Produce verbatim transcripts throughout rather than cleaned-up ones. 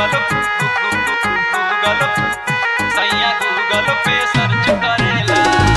Google Google सैया Google पे search करेला।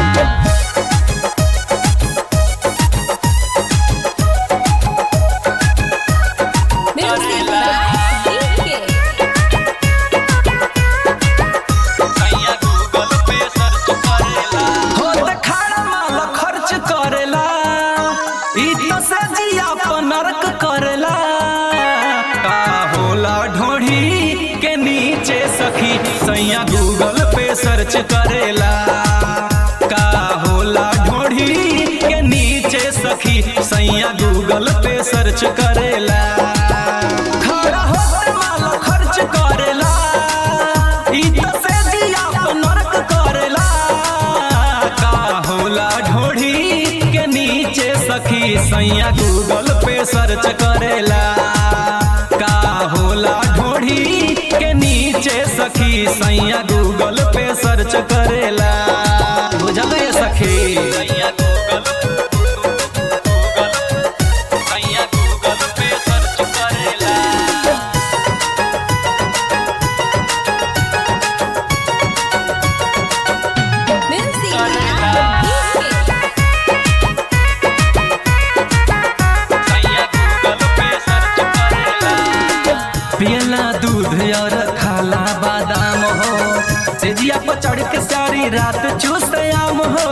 सैया गूगल पे सर्च करेला का होला ढोढ़ी के नीचे सखी सैया गूगल पे सर्च करेला। खड़ा होते माल खर्च करेला ई तो से जिया पे नरक करेला का होला ढोढ़ी के नीचे सखी सैया गूगल पे सर्च करेला। का होला ढोढ़ी के नीचे सखी सैया गूगल पे सर्च करेला। बुझल है सखी सैया गूगल गूगल सैया गूगल पे सर्च करेला। पियला दूध और खाला बादाम हो सेजिया पर चढ़ के सारी रात चूसते आम हो।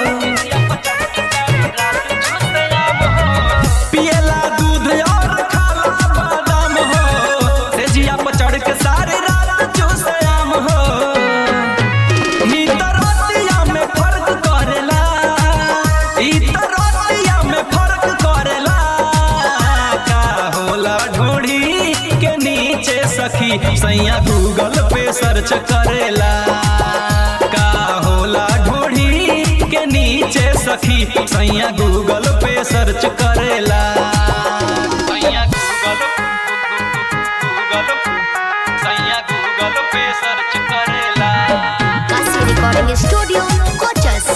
पियला दूध और खाला बादाम हो सेजिया पर चढ़ के सारी रात चूसते आम हो। ई तो रोटिया में फर्क करेला ई तो रोटिया में फर्क करेला। का होला ढोढ़ी के नीचे सखी सैया गूगल पे सर्च करेला। का होला ढोढ़ी के नीचे सखी सैया गूगल पे सर्च करेला। सैया गूगल गूगल सैया गूगल पे सर्च करेला। Kashi recording studio Kochas.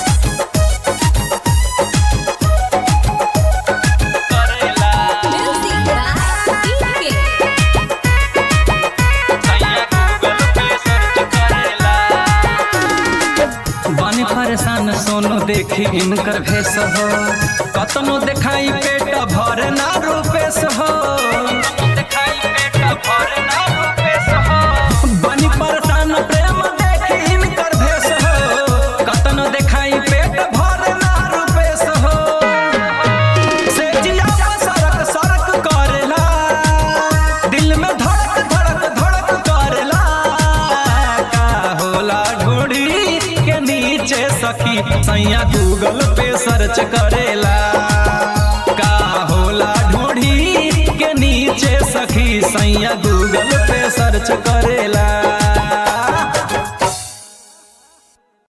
परेशान सोनो देखी इनकर भेस हो कतनो देखाई पेट भर ना रूपेश हो। दिखाई पेट भर ना रूपेश हो। बनी परेशान प्रेम देखी इनकर भेस हो कतनो देखाई पेट भर ना रूपेश हो। से जिया पर सरक सरक करेला दिल में धड़क धड़क धड़क करेला। का होला ढोढ़ी के नीचे सखी सैया गूगल पे सर्च करेला। का होला ढोढ़ी के नीचे सखी सैया गूगल पे सर्च करेला।